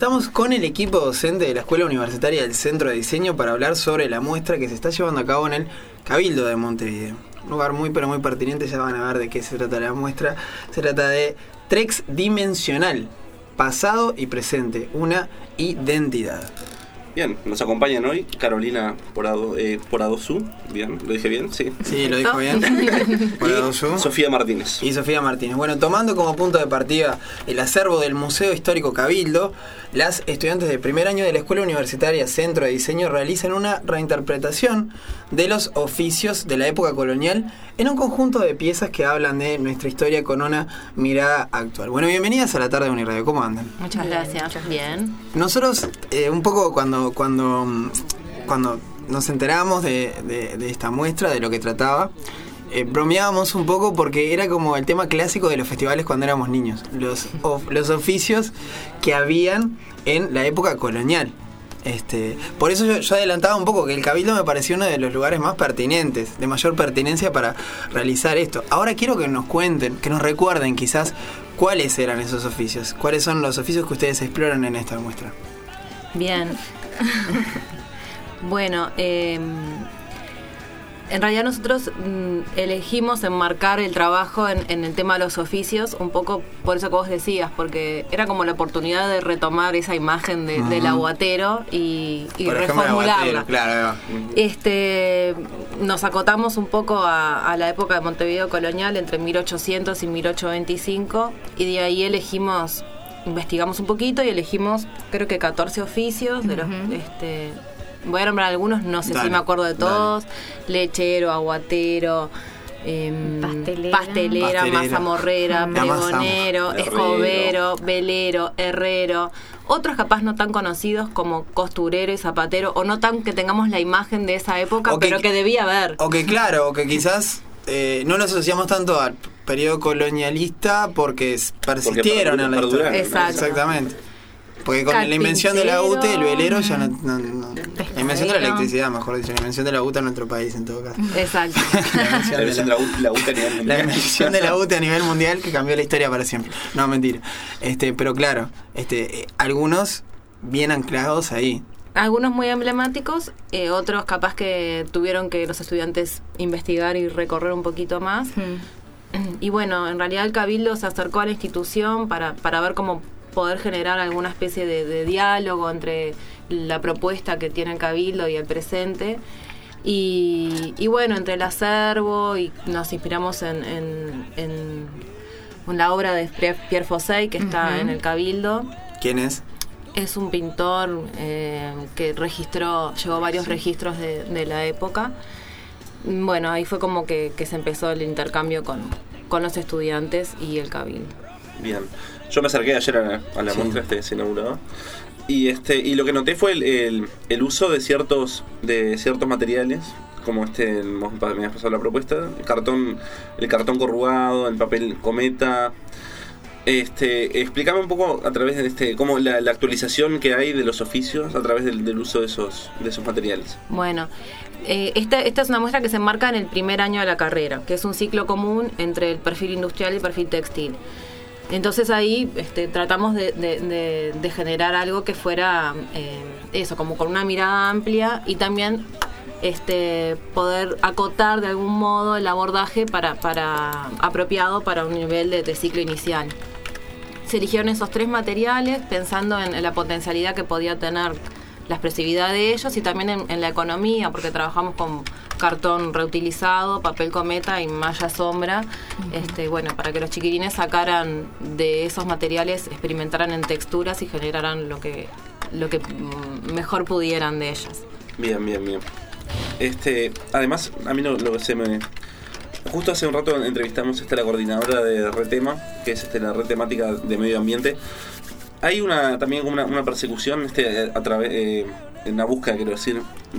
Estamos con el equipo docente de la Escuela Universitaria del Centro de Diseño para hablar sobre la muestra que se está llevando a cabo en el Cabildo de Montevideo. Un lugar muy pero muy pertinente, ya van a ver de qué se trata la muestra. Se trata de Trexdimensional, pasado y presente, una identidad. Bien, nos acompañan hoy Carolina Poradosú. Bien, ¿lo dije bien? Sí. Sí, lo dijo bien. Y Sofía Martínez. Y Sofía Martínez. Bueno, tomando como punto de partida el acervo del Museo Histórico Cabildo, las estudiantes de primer año de la Escuela Universitaria Centro de Diseño realizan una reinterpretación de los oficios de la época colonial en un conjunto de piezas que hablan de nuestra historia con una mirada actual. Bueno, bienvenidas a la tarde de Uniradio. ¿Cómo andan? Muchas gracias. Bien. Nosotros, un poco cuando nos enteramos de esta muestra, de lo que trataba, bromeábamos un poco porque era como el tema clásico de los festivales cuando éramos niños, los oficios que habían en la época colonial. Por eso yo adelantaba un poco que el Cabildo me pareció uno de los lugares más pertinentes, de mayor pertinencia para realizar esto. Ahora quiero que nos cuenten, que nos recuerden quizás cuáles eran esos oficios, cuáles son los oficios que ustedes exploran en esta muestra. Bien. Bueno, en realidad nosotros elegimos enmarcar el trabajo en el tema de los oficios, un poco por eso que vos decías, porque era como la oportunidad de retomar esa imagen del aguatero y reformularla. Aguatero, claro. Nos acotamos un poco a la época de Montevideo colonial, entre 1800 y 1825, y de ahí investigamos un poquito y elegimos creo que 14 oficios de los voy a nombrar algunos, no sé si me acuerdo de todos. Lechero, aguatero, pastelera, mazamorrera, pregonero, escobero, velero, herrero. Otros capaz no tan conocidos como costurero y zapatero, o no tan que tengamos la imagen de esa época, pero que debía haber. O que quizás no lo asociamos tanto al periodo colonialista porque persistieron en la historia. Exactamente. Porque con la invención de la UTE, el velero ya no. La invención de la electricidad, mejor dicho, la invención de la UTE en nuestro país, en todo caso. Exacto. La invención de la UTE a nivel mundial. La invención de la UTE a nivel mundial que cambió la historia para siempre. No, mentira. Pero claro, algunos bien anclados ahí. Algunos muy emblemáticos, otros capaz que tuvieron que los estudiantes investigar y recorrer un poquito más. Y bueno, en realidad el Cabildo se acercó a la institución para ver cómo poder generar alguna especie de diálogo entre la propuesta que tiene el Cabildo y el presente. Y bueno, entre el acervo, y nos inspiramos en la obra de Pierre Fosset, que está en el Cabildo. ¿Quién es? Es un pintor que llevó varios registros de la época. Bueno, ahí fue como que se empezó el intercambio con los estudiantes y el Cabildo. Bien. Yo me acerqué ayer a la muestra, se inauguró. Y lo que noté fue el uso de ciertos materiales, como me has pasado la propuesta, el cartón corrugado, el papel cometa. Explícame un poco a través de cómo la actualización que hay de los oficios a través del uso de esos materiales. Bueno, esta es una muestra que se enmarca en el primer año de la carrera, que es un ciclo común entre el perfil industrial y el perfil textil. Entonces ahí tratamos de generar algo que fuera eso, como con una mirada amplia, y también poder acotar de algún modo el abordaje apropiado para un nivel de ciclo inicial. Se eligieron esos 3 materiales pensando en la potencialidad que podía tener la expresividad de ellos, y también en la economía, porque trabajamos con cartón reutilizado, papel cometa y malla sombra, bueno, para que los chiquilines sacaran de esos materiales, experimentaran en texturas y generaran lo que mejor pudieran de ellas. Bien. Además, a mí justo hace un rato entrevistamos la coordinadora de Retema, que es la red temática de medio ambiente. Hay también una persecución a través en la búsqueda, quiero decir,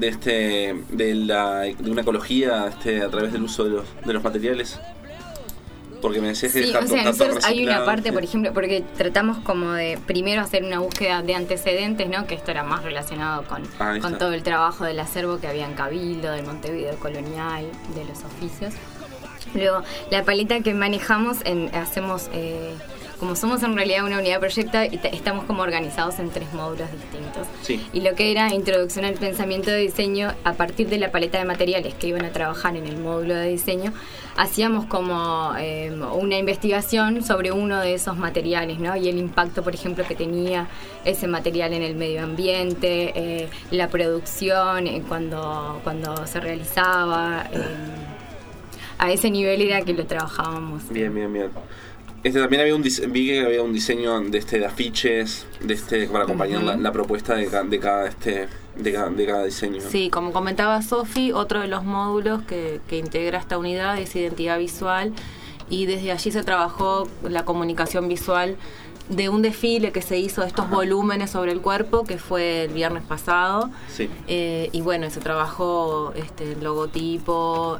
de una ecología a través del uso de los materiales. Porque me decías que nosotros hay una parte, por ejemplo, porque tratamos como de primero hacer una búsqueda de antecedentes, ¿no? Que esto era más relacionado con todo el trabajo del acervo que había en Cabildo, del Montevideo colonial, de los oficios. Luego, la paleta que manejamos, hacemos como somos en realidad una unidad de proyecto, estamos como organizados en 3 módulos distintos. Sí. Y lo que era introducción al pensamiento de diseño, a partir de la paleta de materiales que iban a trabajar en el módulo de diseño, hacíamos como una investigación sobre uno de esos materiales, ¿no? Y el impacto, por ejemplo, que tenía ese material en el medio ambiente, la producción, cuando se realizaba. A ese nivel era que lo trabajábamos. Bien. También había vi que había un diseño de afiches, para acompañar la propuesta de cada diseño. Sí, como comentaba Sofi, otro de los módulos que integra esta unidad es identidad visual, y desde allí se trabajó la comunicación visual de un desfile que se hizo de estos volúmenes sobre el cuerpo, que fue el viernes pasado. Sí. Y bueno, se trabajó el logotipo,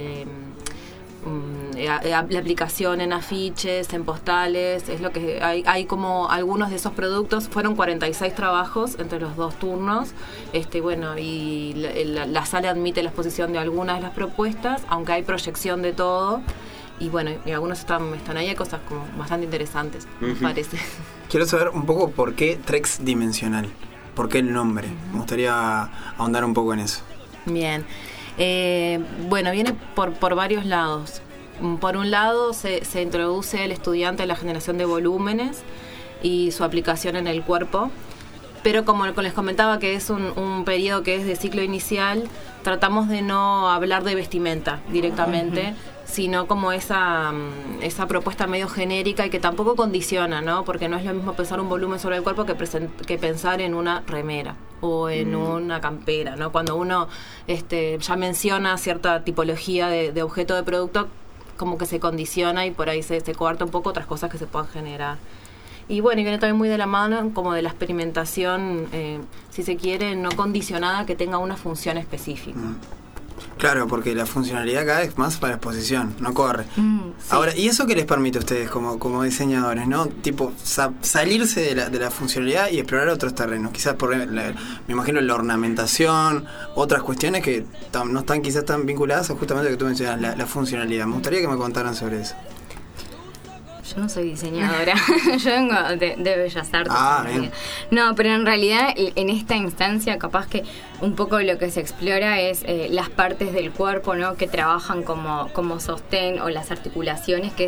la aplicación en afiches, en postales. Es lo que hay como algunos de esos productos. Fueron 46 trabajos entre los 2 turnos. Bueno, y la sala admite la exposición de algunas de las propuestas, aunque hay proyección de todo. Y bueno, y algunos están ahí, hay cosas como bastante interesantes, me parece. Quiero saber un poco por qué Trex Dimensional, por qué el nombre. Me gustaría ahondar un poco en eso. Bien. Bueno, viene por varios lados. Por un lado, se introduce al estudiante en la generación de volúmenes y su aplicación en el cuerpo. Pero como les comentaba que es un periodo que es de ciclo inicial, tratamos de no hablar de vestimenta directamente, sino como esa propuesta medio genérica y que tampoco condiciona, ¿no? Porque no es lo mismo pensar un volumen sobre el cuerpo que pensar en una remera o en una campera, ¿no? Cuando uno ya menciona cierta tipología de objeto de producto, como que se condiciona y por ahí se coarta un poco otras cosas que se puedan generar. Y bueno, y viene también muy de la mano como de la experimentación, si se quiere, no condicionada, que tenga una función específica. Claro, porque la funcionalidad cada vez más para exposición, no corre. Sí. Ahora, ¿y eso qué les permite a ustedes como diseñadores, no? Tipo, salirse de la funcionalidad y explorar otros terrenos. Quizás me imagino la ornamentación, otras cuestiones que no están quizás tan vinculadas a justamente lo que tú mencionas, la funcionalidad. Me gustaría que me contaran sobre eso. Yo no soy diseñadora, yo vengo de Bellas Artes. Bien. No, pero en realidad en esta instancia capaz que un poco lo que se explora es las partes del cuerpo, ¿no? Que trabajan como sostén, o las articulaciones, que es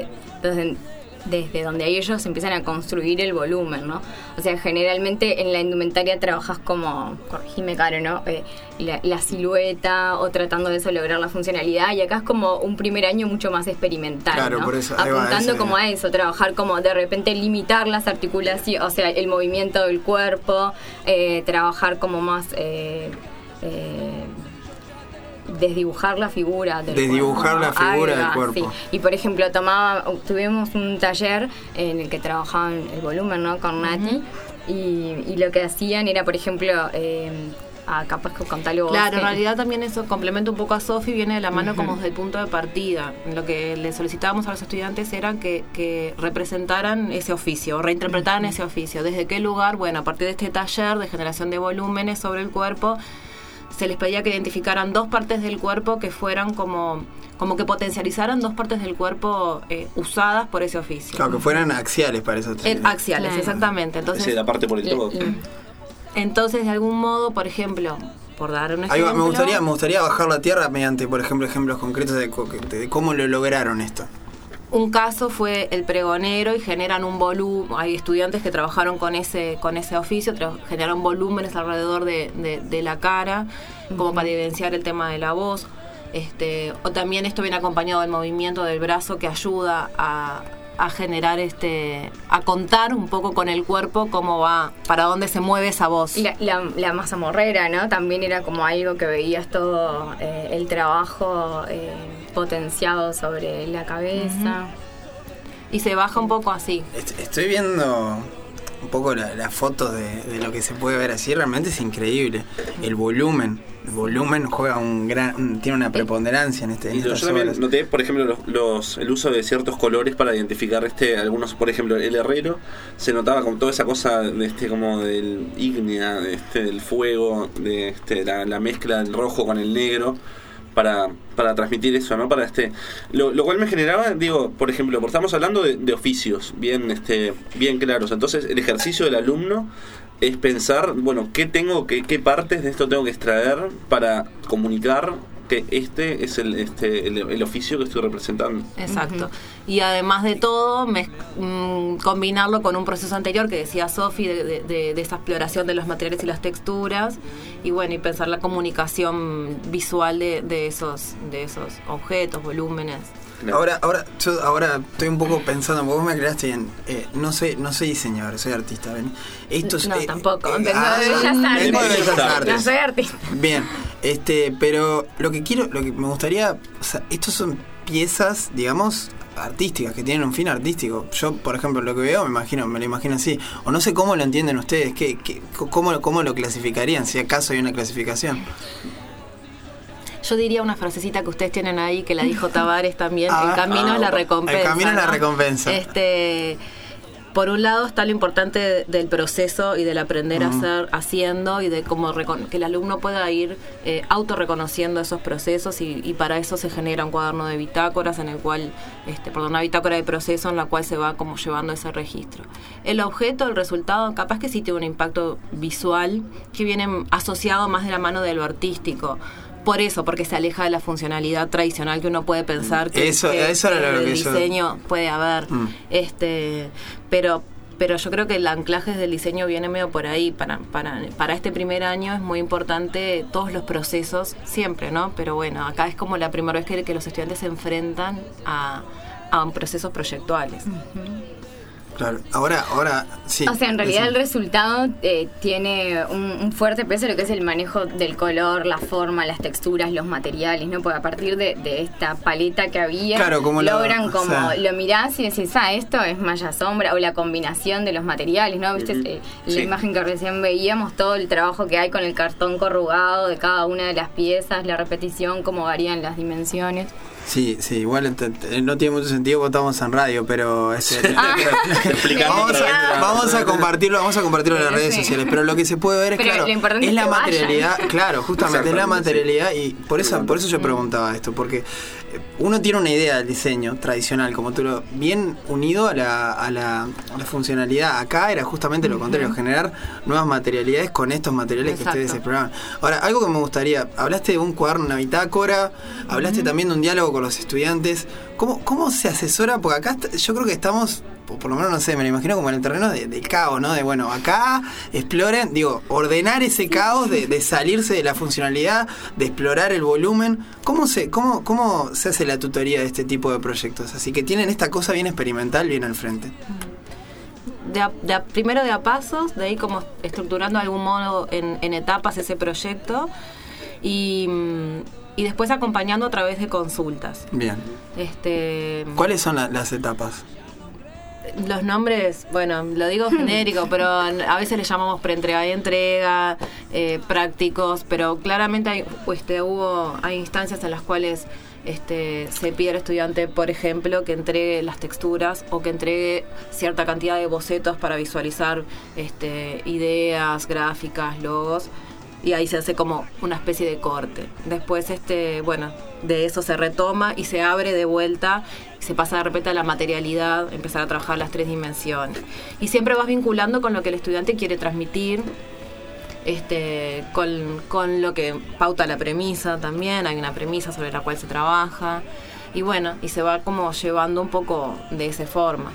desde donde ellos empiezan a construir el volumen, ¿no? O sea, generalmente en la indumentaria trabajas como, corregime Caro, ¿no? La silueta, o tratando de eso lograr la funcionalidad, y acá es como un primer año mucho más experimental, claro, ¿no? Por eso, apuntando como a eso, trabajar como de repente limitar las articulaciones, o sea, el movimiento del cuerpo, trabajar como más... desdibujar la figura del cuerpo. Sí. Y por ejemplo, tuvimos un taller en el que trabajaban el volumen, ¿no? Con Nati, y lo que hacían era, por ejemplo, capaz que contarle vos. Claro, en realidad también eso complementa un poco a Sofi, viene de la mano como desde el punto de partida. Lo que le solicitábamos a los estudiantes era que representaran ese oficio, o reinterpretaran ese oficio. ¿Desde qué lugar? Bueno, a partir de este taller de generación de volúmenes sobre el cuerpo, se les pedía que identificaran 2 partes del cuerpo que fueran como que potencializaran 2 partes del cuerpo usadas por ese oficio. Claro, que fueran axiales para eso. Axiales, claro. Exactamente. Entonces, la parte por el todo. Entonces, de algún modo, por ejemplo, por dar un ejemplo... Me gustaría bajar la tierra mediante, por ejemplo, ejemplos concretos de cómo lo lograron esto. Un caso fue el pregonero, y generan un volumen. Hay estudiantes que trabajaron con ese oficio, generaron volúmenes alrededor de la cara, como para evidenciar el tema de la voz. O también esto viene acompañado del movimiento del brazo, que ayuda a generar a contar un poco con el cuerpo cómo va, para dónde se mueve esa voz. Y la mazamorrera, ¿no? También era como algo que veías todo el trabajo potenciado sobre la cabeza. Y se baja un poco así. Estoy viendo un poco las fotos de lo que se puede ver así, realmente es increíble. El volumen juega tiene una preponderancia en estas yo también obras. Noté, por ejemplo, el uso de ciertos colores para identificar algunos, por ejemplo, el herrero, se notaba como toda esa cosa como del ígnea, del fuego, la mezcla del rojo con el negro, para transmitir eso, ¿no? Para lo cual me generaba, digo, por ejemplo, porque estamos hablando de oficios bien claros. Entonces, el ejercicio del alumno es pensar, bueno, qué partes de esto tengo que extraer para comunicar que este es el oficio que estoy representando. Exacto. Y además de todo, combinarlo con un proceso anterior que decía Sofi de esa exploración de los materiales y las texturas, y bueno, y pensar la comunicación visual de esos objetos, volúmenes. Ahora yo estoy un poco pensando, porque vos me aclaraste bien, no soy diseñador, soy artista, ¿ven? Tampoco. No soy artista. Bien, pero lo que me gustaría, o sea, estos son piezas, digamos, artísticas, que tienen un fin artístico. Yo, por ejemplo, lo que veo, me lo imagino así, o no sé cómo lo entienden ustedes, cómo lo clasificarían, si acaso hay una clasificación. Yo diría una frasecita que ustedes tienen ahí, que la dijo Tavares también, el camino es la recompensa. El camino es la recompensa. Por un lado está lo importante del proceso y del aprender a hacer haciendo, y de cómo que el alumno pueda ir autorreconociendo esos procesos, y para eso se genera un cuaderno de bitácoras en el cual, una bitácora de proceso en la cual se va como llevando ese registro. El objeto, el resultado, capaz que sí tiene un impacto visual que viene asociado más de la mano de lo artístico. Por eso, porque se aleja de la funcionalidad tradicional que uno puede pensar que el diseño puede haber. Pero yo creo que el anclaje del diseño viene medio por ahí. Para este primer año es muy importante todos los procesos, siempre, ¿no? Pero bueno, acá es como la primera vez que los estudiantes se enfrentan a procesos proyectuales. Claro, ahora sí. O sea, en realidad el resultado tiene un fuerte peso en lo que es el manejo del color, la forma, las texturas, los materiales, ¿no? Porque a partir de esta paleta que había, claro, logran lo mirás y decís, esto es malla sombra, o la combinación de los materiales, ¿no? ¿Viste? La imagen que recién veíamos, todo el trabajo que hay con el cartón corrugado de cada una de las piezas, la repetición, cómo varían las dimensiones. Sí, igual no tiene mucho sentido porque estamos en radio, pero vamos a compartirlo en las redes sociales, pero lo que se puede ver es la materialidad, claro, justamente es la materialidad, y por eso yo preguntaba esto, porque uno tiene una idea del diseño tradicional, como tú bien unido a la funcionalidad. Acá era justamente lo contrario, generar nuevas materialidades con estos materiales que ustedes exploraban. Ahora, algo que me gustaría, hablaste de un cuaderno, una bitácora, hablaste también de un diálogo con los estudiantes. ¿Cómo se asesora? Porque acá yo creo que estamos, por lo menos no sé, me lo imagino como en el terreno del caos, ¿no? De bueno, acá exploren, ordenar ese caos, de salirse de la funcionalidad, de explorar el volumen. ¿Cómo se hace la tutoría de este tipo de proyectos? Así que tienen esta cosa bien experimental bien al frente. Primero de a pasos, de ahí como estructurando de algún modo en etapas ese proyecto, y después acompañando a través de consultas. Bien. ¿Cuáles son las etapas? Los nombres, bueno, lo digo genérico, pero a veces le llamamos preentrega y entrega, prácticos, pero claramente hay instancias en las cuales se pide al estudiante, por ejemplo, que entregue las texturas o que entregue cierta cantidad de bocetos para visualizar ideas, gráficas, logos, y ahí se hace como una especie de corte. Después, de eso se retoma y se abre de vuelta, y se pasa de repente a la materialidad, empezar a trabajar las 3 dimensiones. Y siempre vas vinculando con lo que el estudiante quiere transmitir, con lo que pauta la premisa también. Hay una premisa sobre la cual se trabaja, y bueno, y se va como llevando un poco de esa forma.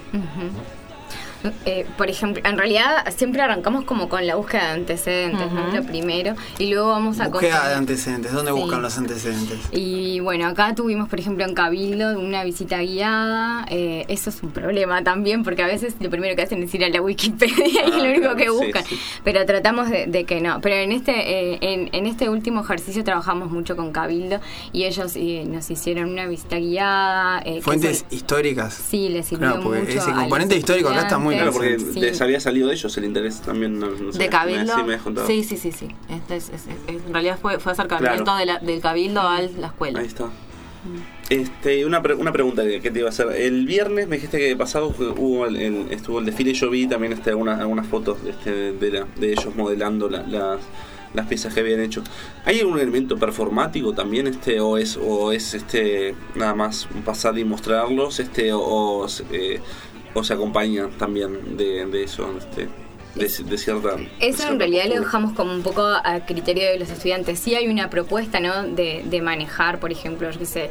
Por ejemplo, en realidad siempre arrancamos como con la búsqueda de antecedentes, ¿no? Lo primero, y luego vamos a búsqueda de antecedentes. ¿Dónde buscan los antecedentes? Y bueno, acá tuvimos, por ejemplo, en Cabildo una visita guiada. Eso es un problema también, porque a veces lo primero que hacen es ir a la Wikipedia y es lo único que buscan. Sí. Pero tratamos de que no. Pero en este último ejercicio trabajamos mucho con Cabildo, y ellos nos hicieron una visita guiada. ¿Fuentes históricas? Sí, les sirvió mucho. Ese componente histórico acá está muy claro, porque les había salido de ellos el interés también, no sé, de Cabildo. Me has contado. Sí. En realidad fue acercamiento del Cabildo a la escuela. Ahí está. Una pregunta que te iba a hacer. El viernes me dijiste que pasado estuvo el desfile, y yo vi también algunas fotos de ellos modelando las piezas que habían hecho. ¿Hay algún elemento performático también o es nada más pasar y mostrarlos o se acompaña también de eso de cierta eso en realidad postura? lo dejamos como un poco a criterio de los estudiantes. Sí hay una propuesta, ¿no? de manejar, por ejemplo, yo qué sé,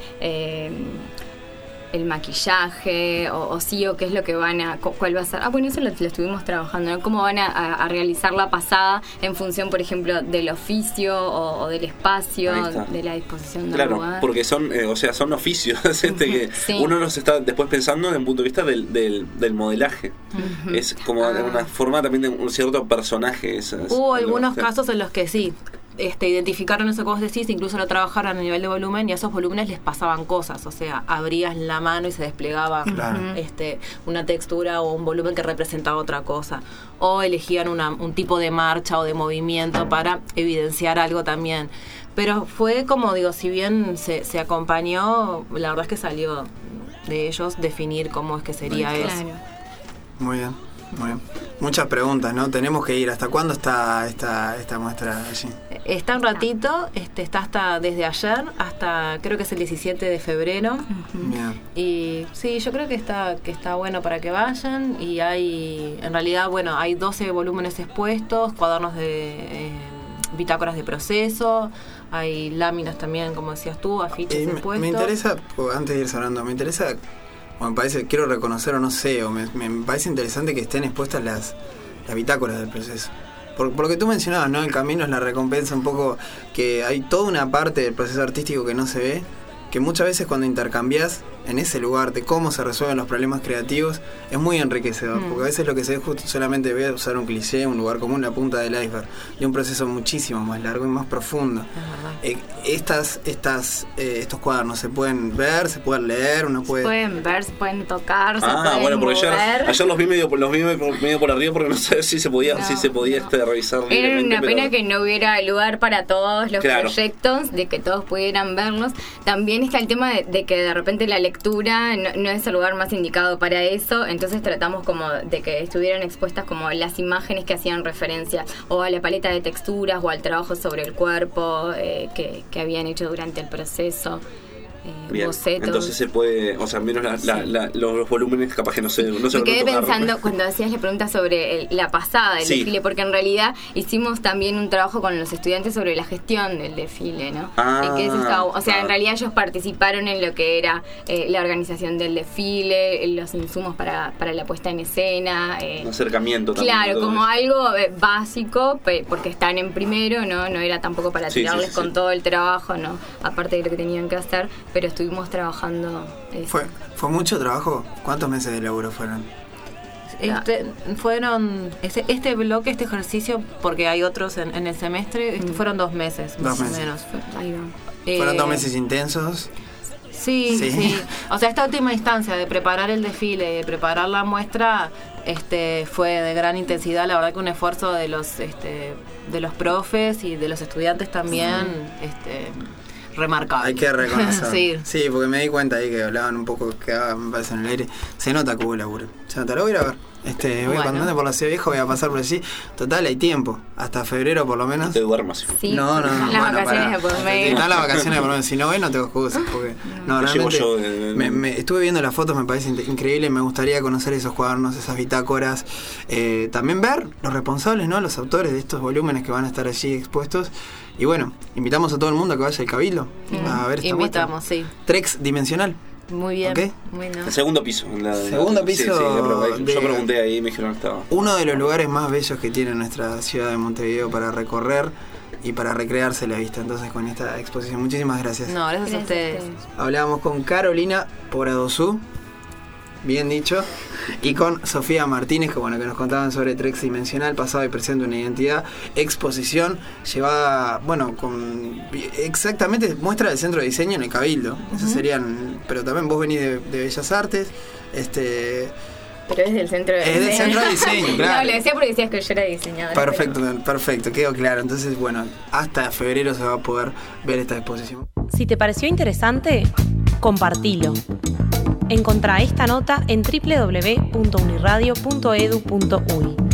el maquillaje o qué es lo que van a, cuál va a ser. Bueno, eso lo estuvimos trabajando, ¿no? Cómo van a realizar la pasada en función, por ejemplo, del oficio o del espacio, de la disposición del lugar. Claro, porque son oficios que sí. Uno los está después pensando desde un punto de vista del modelaje. Uh-huh. Es como una forma también de un cierto personaje. Hubo algunos casos en los que sí. Identificaron eso que vos decís, incluso lo trabajaron a nivel de volumen y a esos volúmenes les pasaban cosas, o sea, abrías la mano y se desplegaba una textura o un volumen que representaba otra cosa, o elegían un tipo de marcha o de movimiento para evidenciar algo también, pero fue como digo, si bien se acompañó, la verdad es que salió de ellos definir cómo es que sería eso. Muy bien. Muy bien. Muchas preguntas, ¿no? Tenemos que ir. ¿Hasta cuándo está esta muestra allí? Está un ratito, está hasta desde ayer hasta creo que es el 17 de febrero. Bien. Y sí, yo creo que está bueno para que vayan. Y en realidad, hay 12 volúmenes expuestos, cuadernos de bitácoras de proceso, hay láminas también, como decías tú, afiches expuestos. Me interesa, antes de ir cerrando, me parece, quiero reconocer me parece interesante que estén expuestas las bitácoras del proceso. Por lo que tú mencionabas, ¿no? El camino es la recompensa, un poco que hay toda una parte del proceso artístico que no se ve, que muchas veces cuando intercambias en ese lugar de cómo se resuelven los problemas creativos es muy enriquecedor, porque a veces lo que se ve justo solamente voy a usar un cliché, un lugar común, la punta del iceberg, y un proceso muchísimo más largo y más profundo. Estos cuadernos se pueden ver, se pueden leer, uno puede... Se pueden ver, se pueden tocar, se pueden porque mover. ayer los vi medio por arriba porque no sé si se podía revisar. Era una pena que no hubiera lugar para todos los proyectos, de que todos pudieran verlos. También está el tema de que de repente la lectura no es el lugar más indicado para eso, entonces tratamos como de que estuvieran expuestas como las imágenes que hacían referencia o a la paleta de texturas o al trabajo sobre el cuerpo que habían hecho durante el proceso. Bocetos. Entonces se puede, menos los volúmenes capaz que no se me quedé pensando cuando hacías la pregunta sobre la pasada del desfile, porque en realidad hicimos también un trabajo con los estudiantes sobre la gestión del desfile, ¿no? Y que eso en realidad ellos participaron en lo que era la organización del desfile, los insumos para la puesta en escena, un acercamiento también. Claro, como algo básico, porque están en primero, no era tampoco para tirarles con todo el trabajo, no, aparte de lo que tenían que hacer. Pero estuvimos trabajando. ¿Fue mucho trabajo? ¿Cuántos meses de laburo fueron? Fueron este bloque, este ejercicio, porque hay otros en el semestre, fueron 2 meses, más o menos. ¿Fueron 2 meses intensos? Sí. O sea, esta última instancia de preparar el desfile, de preparar la muestra, fue de gran intensidad. La verdad que un esfuerzo de los profes y de los estudiantes también, remarcable. Hay que reconocer. Sí, porque me di cuenta ahí que hablaban un poco, me parece en el aire. Se nota que hubo laburo. Se nota, lo voy a ir a ver. Cuando ande por la Ciudad Vieja voy a pasar por allí. Total, hay tiempo. Hasta febrero por lo menos. No te duermas. Sí. No. Las vacaciones de por medio. Están las vacaciones de por medio. Si no ves, no tengo excusas. Porque realmente estuve viendo las fotos, me parece increíble. Me gustaría conocer esos cuadernos, esas bitácoras. También ver los responsables, ¿no? Los autores de estos volúmenes que van a estar allí expuestos. Y bueno, invitamos a todo el mundo a que vaya al Cabildo a ver esta Invitamos, muestra. Trex dimensional. Muy bien. ¿Okay? Bueno. El segundo piso. Segundo piso. Yo pregunté ahí y me dijeron que estaba. Uno de los lugares más bellos que tiene nuestra ciudad de Montevideo para recorrer y para recrearse la vista. Entonces, con esta exposición, muchísimas gracias. No, gracias a ustedes. Hablábamos con Carolina Poradosú, bien dicho, y con Sofía Martínez, que nos contaban sobre Trex Dimensional, pasado y presente, una identidad, exposición llevada, con exactamente muestra del Centro de Diseño en el Cabildo. Esos serían, pero también vos venís de Bellas Artes, Pero es del Centro de Diseño. Es del Centro de Diseño, claro. No, le decía porque decías que yo era diseñadora. Perfecto, quedó claro. Entonces, hasta febrero se va a poder ver esta exposición. Si te pareció interesante, compartilo. Encontrá esta nota en www.uniradio.edu.uy.